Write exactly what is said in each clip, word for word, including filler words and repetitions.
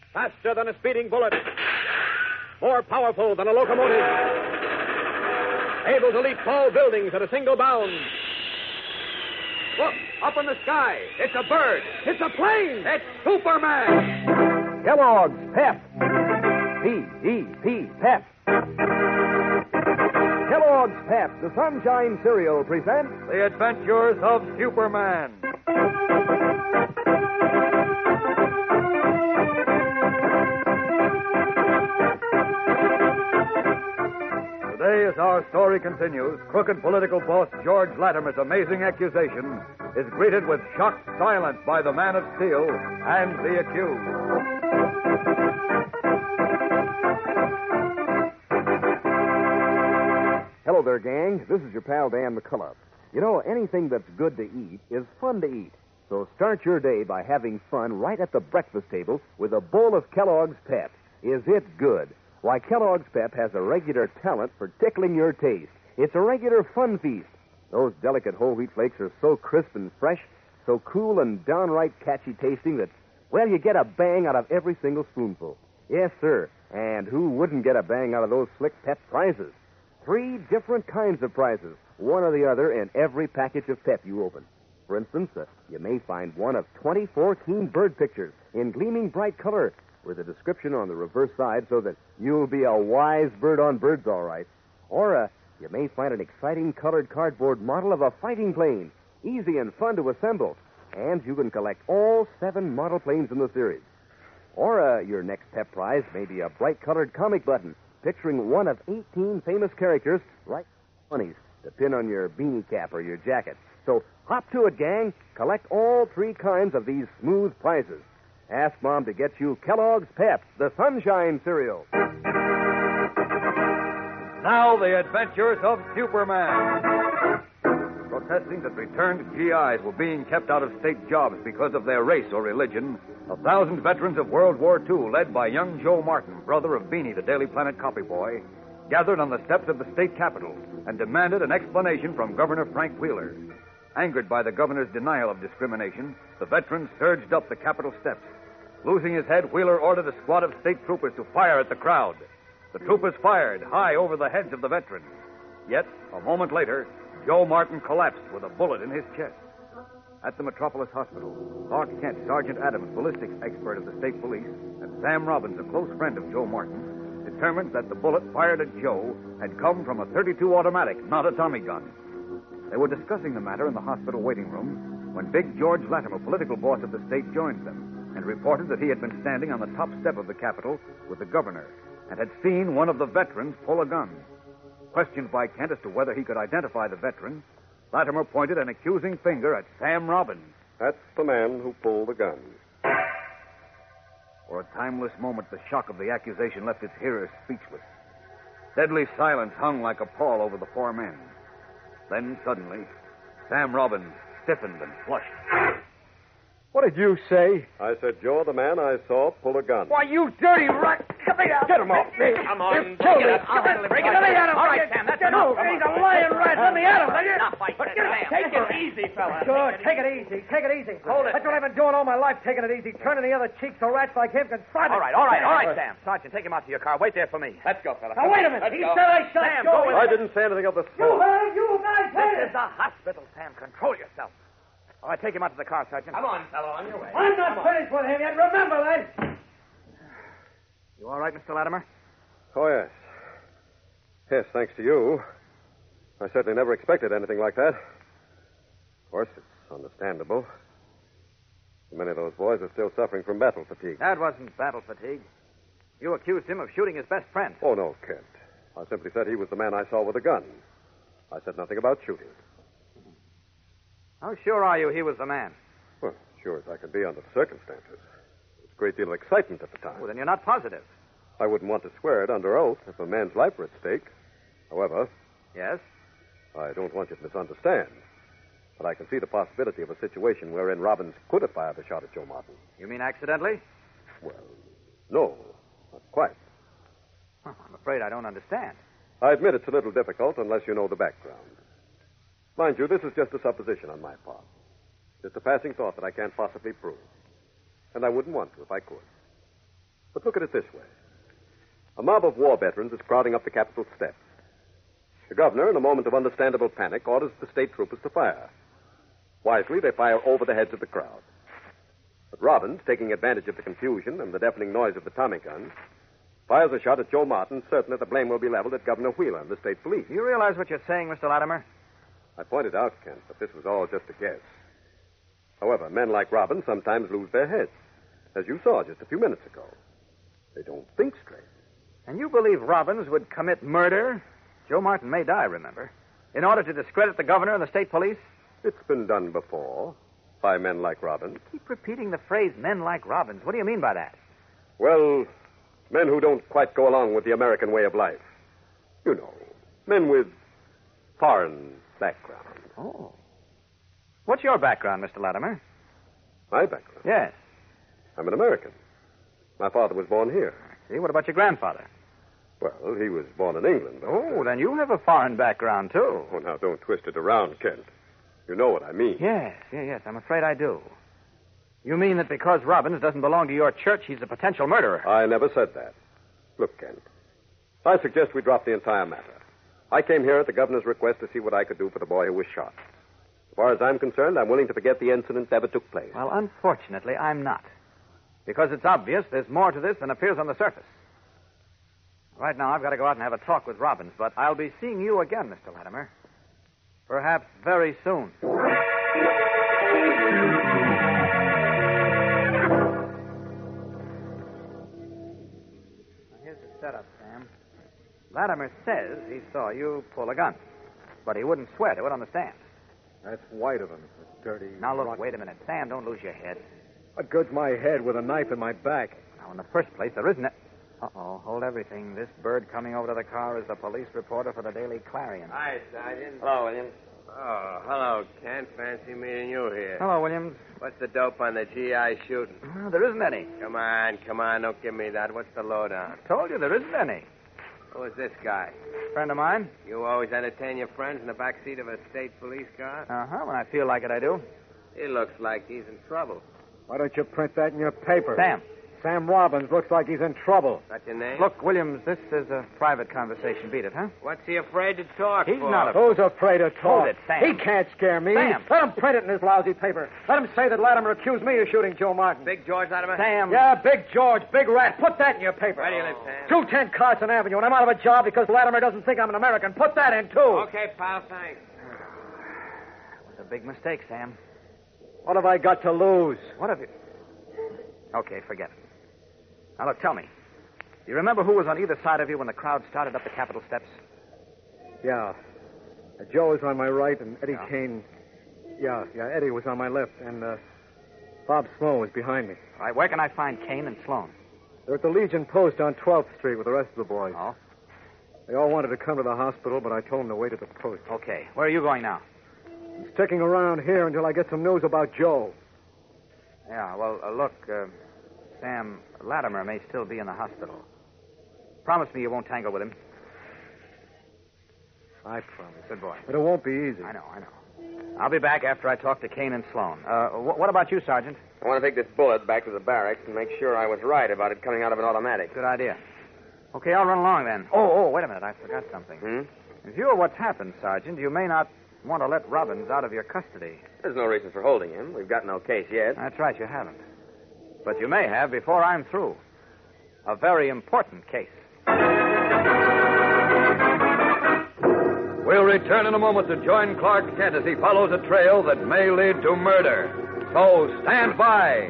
Faster than a speeding bullet. More powerful than a locomotive. Able to leap tall buildings at a single bound. Look, up in the sky. It's a bird. It's a plane. It's Superman. Kellogg's Pep. P E P, Pep. Kellogg's Pep, the Sunshine Cereal, presents The Adventures of Superman. Today, as our story continues, crooked political boss George Latimer's amazing accusation is greeted with shocked silence by the Man of Steel and the accused. Hello there, gang. This is your pal Dan McCullough. You know, anything that's good to eat is fun to eat. So start your day by having fun right at the breakfast table with a bowl of Kellogg's Pep. Is it good? Why, Kellogg's Pep has a regular talent for tickling your taste. It's a regular fun feast. Those delicate whole wheat flakes are so crisp and fresh, so cool and downright catchy tasting that, well, you get a bang out of every single spoonful. Yes, sir. And who wouldn't get a bang out of those slick Pep prizes? Three different kinds of prizes, one or the other, in every package of Pep you open. For instance, uh, you may find one of twenty-four keen bird pictures in gleaming bright color with a description on the reverse side so that you'll be a wise bird on birds, all right. Or uh, you may find an exciting colored cardboard model of a fighting plane, easy and fun to assemble. And you can collect all seven model planes in the series. Or uh, your next Pep prize may be a bright colored comic button picturing one of eighteen famous characters, right funnies, to pin on your beanie cap or your jacket. So hop to it, gang. Collect all three kinds of these smooth prizes. Ask Mom to get you Kellogg's Pep, the Sunshine Cereal. Now, the adventures of Superman. Protesting that returned G Is were being kept out of state jobs because of their race or religion, a thousand veterans of World War Two, led by young Joe Martin, brother of Beanie, the Daily Planet copy boy, gathered on the steps of the state capitol and demanded an explanation from Governor Frank Wheeler. Angered by the governor's denial of discrimination, the veterans surged up the capitol steps. Losing his head, Wheeler ordered a squad of state troopers to fire at the crowd. The troopers fired high over the heads of the veterans. Yet, a moment later, Joe Martin collapsed with a bullet in his chest. At the Metropolis Hospital, Clark Kent, Sergeant Adams, ballistics expert of the state police, and Sam Robbins, a close friend of Joe Martin, determined that the bullet fired at Joe had come from a thirty-two automatic, not a Tommy gun. They were discussing the matter in the hospital waiting room when Big George Latimer, political boss of the state, joined them and reported that he had been standing on the top step of the Capitol with the governor and had seen one of the veterans pull a gun. Questioned by Kent as to whether he could identify the veteran, Latimer pointed an accusing finger at Sam Robbins. That's the man who pulled the gun. For a timeless moment, the shock of the accusation left its hearers speechless. Deadly silence hung like a pall over the four men. Then, suddenly, Sam Robbins stiffened and flushed. What did you say? I said, Joe, the man I saw pull a gun. Why, you dirty rat! Get me out! Get him off me! Come on, Kill me! it. I'll handle it. Bring it. Let me at him! All right, Sam, that's enough. Come He's on. a lying rat! Let me at him! Now, fight, Sam. Take it easy, fella. Good. Take it easy. Take it easy. Hold it. That's what I've been doing all my life, taking it easy, turning the other cheek so rats like him can fight it. All right, all right, all right, Sam. Sergeant, take him out to your car. Wait there for me. Let's go, fella. Now, wait a minute. Let's He go. said I shot Sam, Joe. go with I it. didn't say anything of the You sort. heard? You guys heard This it. is a hospital, Sam. Control yourself. All right, take him out to the car, Sergeant. Come on, fellow, on your way. I'm not finished with him yet. Remember that. You all right, Mister Latimer? Oh, yes. Yes, thanks to you. I certainly never expected anything like that. Of course, it's understandable. Many of those boys are still suffering from battle fatigue. That wasn't battle fatigue. You accused him of shooting his best friend. Oh, no, Kent. I simply said he was the man I saw with a gun. I said nothing about shooting. How sure are you he was the man? Well, sure as I could be under the circumstances. There was a great deal of excitement at the time. Well, then you're not positive. I wouldn't want to swear it under oath if a man's life were at stake. However, Yes? I don't want you to misunderstand. But I can see the possibility of a situation wherein Robbins could have fired a shot at Joe Martin. You mean accidentally? Well, no, not quite. Oh, I'm afraid I don't understand. I admit it's a little difficult unless you know the background. Mind you, this is just a supposition on my part. Just a passing thought that I can't possibly prove. And I wouldn't want to if I could. But look at it this way. A mob of war veterans is crowding up the Capitol steps. The governor, in a moment of understandable panic, orders the state troopers to fire. Wisely, they fire over the heads of the crowd. But Robbins, taking advantage of the confusion and the deafening noise of the Tommy gun, fires a shot at Joe Martin, certain that the blame will be leveled at Governor Wheeler and the state police. You realize what you're saying, Mister Latimer? I pointed out, Kent, that this was all just a guess. However, men like Robbins sometimes lose their heads, as you saw just a few minutes ago. They don't think straight. And you believe Robbins would commit murder? Joe Martin may die, remember, in order to discredit the governor and the state police? It's been done before by men like Robbins. Keep repeating the phrase men like Robbins. What do you mean by that? Well, men who don't quite go along with the American way of life. You know, men with foreign background. Oh. What's your background, Mister Latimer? My background? Yes. I'm an American. My father was born here. See, what about your grandfather? Well, he was born in England. But, Oh, uh, then you have a foreign background, too. Oh, now, don't twist it around, Kent. You know what I mean. Yes, yes, yes, I'm afraid I do. You mean that because Robbins doesn't belong to your church, he's a potential murderer? I never said that. Look, Kent, I suggest we drop the entire matter. I came here at the governor's request to see what I could do for the boy who was shot. As far as I'm concerned, I'm willing to forget the incident ever took place. Well, unfortunately, I'm not. Because it's obvious there's more to this than appears on the surface. Right now, I've got to go out and have a talk with Robbins, but I'll be seeing you again, Mister Latimer. Perhaps very soon. Now, here's the setup, Sam. Latimer says he saw you pull a gun, but he wouldn't swear to it on the stand. That's white of him, the dirty... Now, look, rotten- wait a minute. Sam, don't lose your head. What good's my head with a knife in my back? Now, in the first place, there isn't it. Uh-oh, hold everything. This bird coming over to the car is the police reporter for the Daily Clarion. Hi, Sergeant. Hello, Williams. Oh, hello, Kent. Fancy meeting you here. Hello, Williams. What's the dope on the G I shooting? Well, there isn't any. Come on, come on. Don't give me that. What's the lowdown? Told you there isn't any. Who is this guy? Friend of mine? You always entertain your friends in the back seat of a state police car? Uh-huh, when I feel like it, I do. He looks like he's in trouble. Why don't you print that in your paper? Sam. Sam Robbins looks like he's in trouble. That's your name? Look, Williams, this is a private conversation. Beat it, huh? What's he afraid to talk He's for? not a- Who's afraid to talk? Hold it, Sam. He can't scare me. Sam. Let him print it in his lousy paper. Let him say that Latimer accused me of shooting Joe Martin. Big George Latimer? Sam. Yeah, Big George, Big Rat. Put that in your paper. Where do you live, Sam? two ten Carson Avenue, and I'm out of a job because Latimer doesn't think I'm an American. Put that in, too. Okay, pal, thanks. It was a big mistake, Sam. What have I got to lose? What have you... Okay, forget it. Now, look, tell me. Do you remember who was on either side of you when the crowd started up the Capitol steps? Yeah. Uh, Joe was on my right, and Eddie Yeah. Kane... Yeah, yeah, Eddie was on my left, and uh, Bob Sloan was behind me. All right, where can I find Kane and Sloan? They're at the Legion Post on twelfth Street with the rest of the boys. Oh? They all wanted to come to the hospital, but I told them to wait at the post. Okay. Where are you going now? I'm sticking around here until I get some news about Joe. Yeah, well, uh, look, uh, Sam, Latimer may still be in the hospital. Promise me you won't tangle with him. I promise. Good boy. But it won't be easy. I know, I know. I'll be back after I talk to Kane and Sloan. Uh, wh- what about you, Sergeant? I want to take this bullet back to the barracks and make sure I was right about it coming out of an automatic. Good idea. Okay, I'll run along then. Oh, oh, wait a minute. I forgot something. Hmm? In view of what's happened, Sergeant, you may not want to let Robbins out of your custody. There's no reason for holding him. We've got no case yet. That's right, you haven't. But you may have before I'm through. A very important case. We'll return in a moment to join Clark Kent as he follows a trail that may lead to murder. So stand by.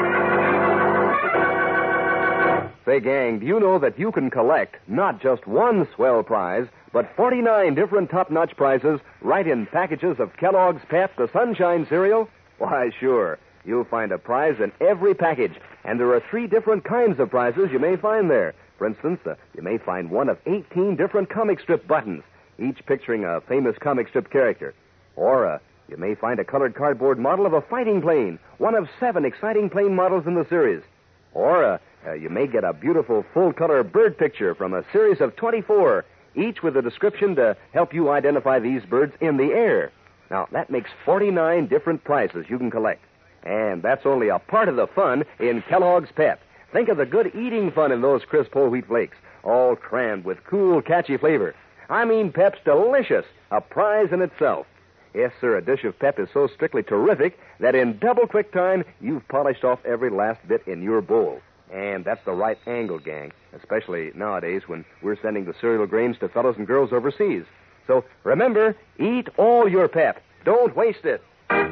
Say, gang, do you know that you can collect not just one swell prize, but forty-nine different top-notch prizes right in packages of Kellogg's Pep, the Sunshine cereal? Why, sure. You'll find a prize in every package, and there are three different kinds of prizes you may find there. For instance, uh, you may find one of eighteen different comic strip buttons, each picturing a famous comic strip character. Or uh, you may find a colored cardboard model of a fighting plane, one of seven exciting plane models in the series. Or uh, uh, you may get a beautiful full-color bird picture from a series of twenty-four, each with a description to help you identify these birds in the air. Now, that makes forty-nine different prizes you can collect. And that's only a part of the fun in Kellogg's Pep. Think of the good eating fun in those crisp whole wheat flakes, all crammed with cool, catchy flavor. I mean, Pep's delicious, a prize in itself. Yes, sir, a dish of Pep is so strictly terrific that in double quick time, you've polished off every last bit in your bowl. And that's the right angle, gang, especially nowadays when we're sending the cereal grains to fellows and girls overseas. So remember, eat all your Pep. Don't waste it.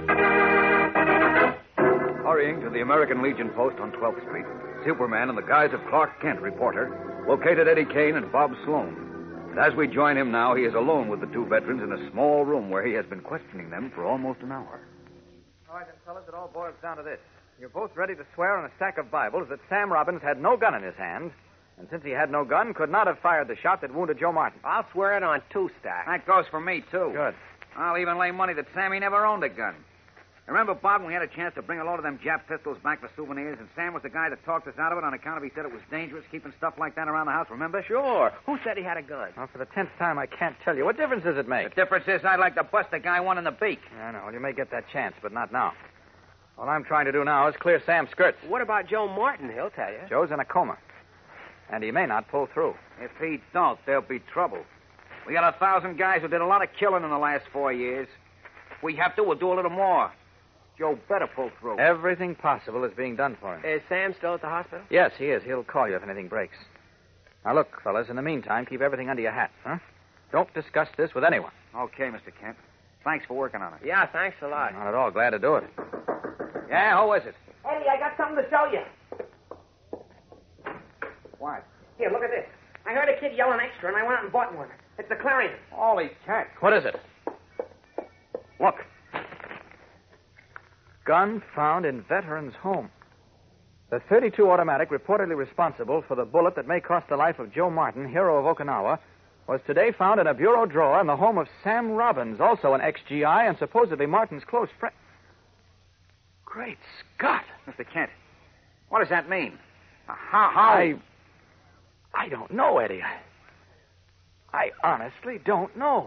Hurrying to the American Legion post on twelfth Street, Superman, in the guise of Clark Kent, reporter, located Eddie Kane and Bob Sloan. And as we join him now, he is alone with the two veterans in a small room where he has been questioning them for almost an hour. All right, then, fellas, it all boils down to this. You're both ready to swear on a stack of Bibles that Sam Robbins had no gun in his hand, and since he had no gun, could not have fired the shot that wounded Joe Martin. I'll swear it on two stacks. That goes for me, too. Good. I'll even lay money that Sammy never owned a gun. Remember, Bob, when we had a chance to bring a load of them Jap pistols back for souvenirs, and Sam was the guy that talked us out of it on account of he said it was dangerous keeping stuff like that around the house, remember? Sure. Who said he had a gun? Well, for the tenth time, I can't tell you. What difference does it make? The difference is I'd like to bust a guy one in the beak. I know. Well, you may get that chance, but not now. All I'm trying to do now is clear Sam's skirts. What about Joe Martin? He'll tell you. Joe's in a coma, and he may not pull through. If he don't, there'll be trouble. We got a thousand guys who did a lot of killing in the last four years. If we have to, we'll do a little more. Joe better pull through. Everything possible is being done for him. Is Sam still at the hospital? Yes, he is. He'll call you if anything breaks. Now, look, fellas, in the meantime, keep everything under your hat, huh? Don't discuss this with anyone. Okay, Mister Kent. Thanks for working on it. Yeah, thanks a lot. Not at all. Glad to do it. Yeah, who is it? Eddie, I got something to show you. What? Here, look at this. I heard a kid yelling extra, and I went out and bought one. It's the Clarion. Holy cat. What is it? Look. Gun found in veteran's home. The thirty-two automatic reportedly responsible for the bullet that may cost the life of Joe Martin, hero of Okinawa, was today found in a bureau drawer in the home of Sam Robbins, also an ex G I and supposedly Martin's close friend. Great Scott! Mister Kent, what does that mean? Uh, how, how... I... I don't know, Eddie. I, I honestly don't know.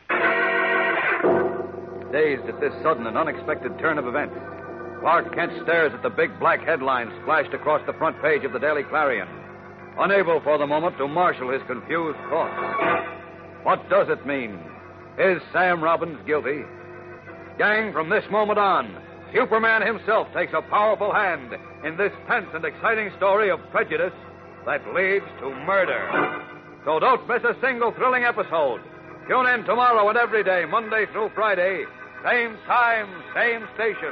Dazed at this sudden and unexpected turn of events, Clark Kent stares at the big black headlines splashed across the front page of the Daily Clarion, unable for the moment to marshal his confused thoughts. What does it mean? Is Sam Robbins guilty? Gang, from this moment on, Superman himself takes a powerful hand in this tense and exciting story of prejudice that leads to murder. So don't miss a single thrilling episode. Tune in tomorrow and every day, Monday through Friday, same time, same station.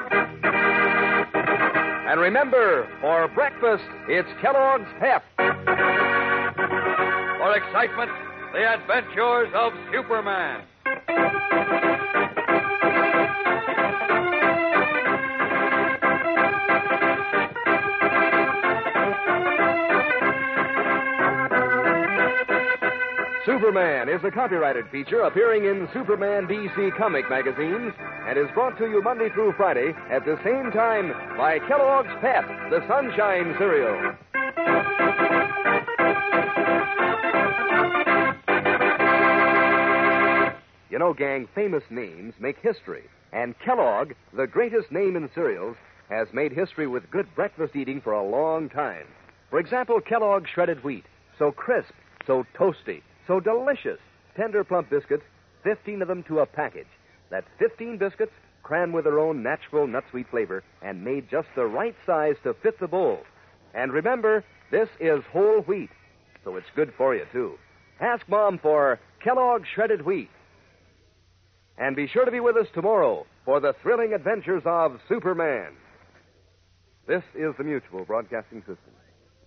And remember, for breakfast, it's Kellogg's Pep. For excitement, the adventures of Superman. Superman is a copyrighted feature appearing in Superman D C comic magazines and is brought to you Monday through Friday at the same time by Kellogg's Pep, the Sunshine Cereal. You know, gang, famous names make history. And Kellogg, the greatest name in cereals, has made history with good breakfast eating for a long time. For example, Kellogg's shredded wheat. So crisp, so toasty, so delicious. Tender plump biscuits, fifteen of them to a package. That's fifteen biscuits crammed with their own natural nut sweet flavor and made just the right size to fit the bowl. And remember, this is whole wheat, so it's good for you, too. Ask Mom for Kellogg's shredded wheat. And be sure to be with us tomorrow for the thrilling adventures of Superman. This is the Mutual Broadcasting System.